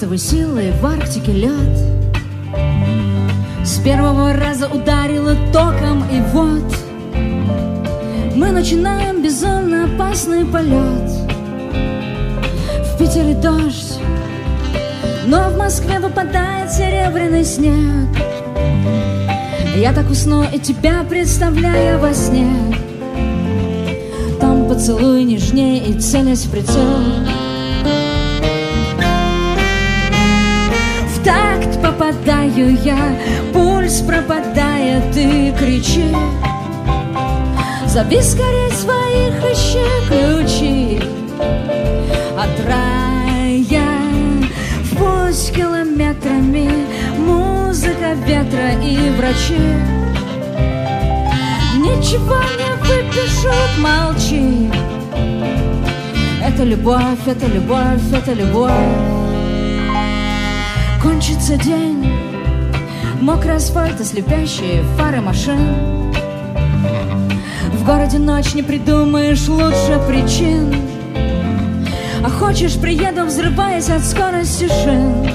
неистовой силой в Арктике лед. С первого раза ударило током, и вот мы начинаем безумно опасный полет. В Питере дождь, но в Москве выпадает серебряный снег. Я так усну и тебя представляю во сне. Там поцелуй нежней и целясь в прицел. В такт попадаю я, пульс пропадает, ты кричи. Зови скорей своих, ищи ключи от рая. В путь километрами музыка ветра и врачи. Ничего не выпишут, молчи. Это любовь, это любовь, это любовь. Кончится день, мокрый асфальт и слепящие фары машин. В городе ночь, не придумаешь лучше причин. А хочешь, приеду, взрываясь от скорости шин.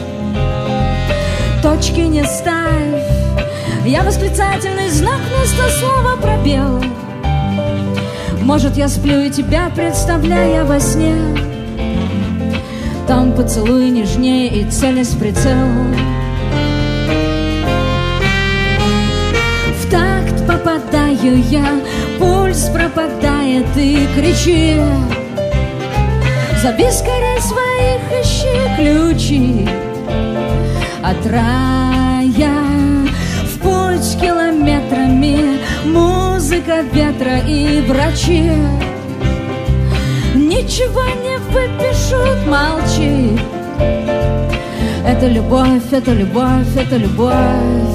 Точки не ставь, я восклицательный знак вместо слова пробел. Может, я сплю и тебя представляя во сне. Там поцелуй нежнее и целясь в прицел. В такт попадаю я, пульс пропадает, и кричи. Зови скорей своих, ищи ключи от рая. В путь километрами музыка ветра и врачи. Ничего не выпишут, молчи. Это любовь, это любовь, это любовь.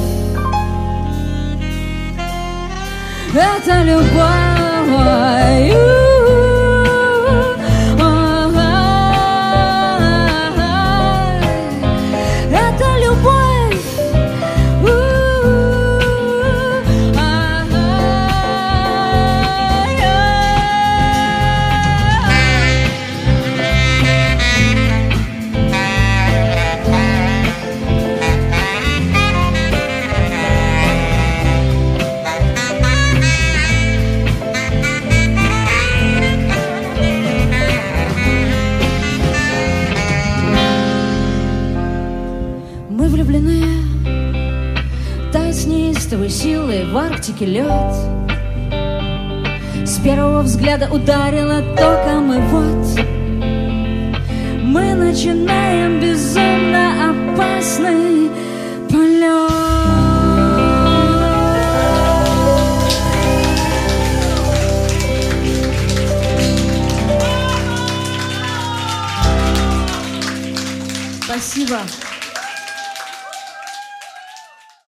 Это любовь. Мы влюблены, тает с неистовой силой в Арктике лед. С первого взгляда ударило током, и вот мы начинаем безумно опасный полет. Спасибо.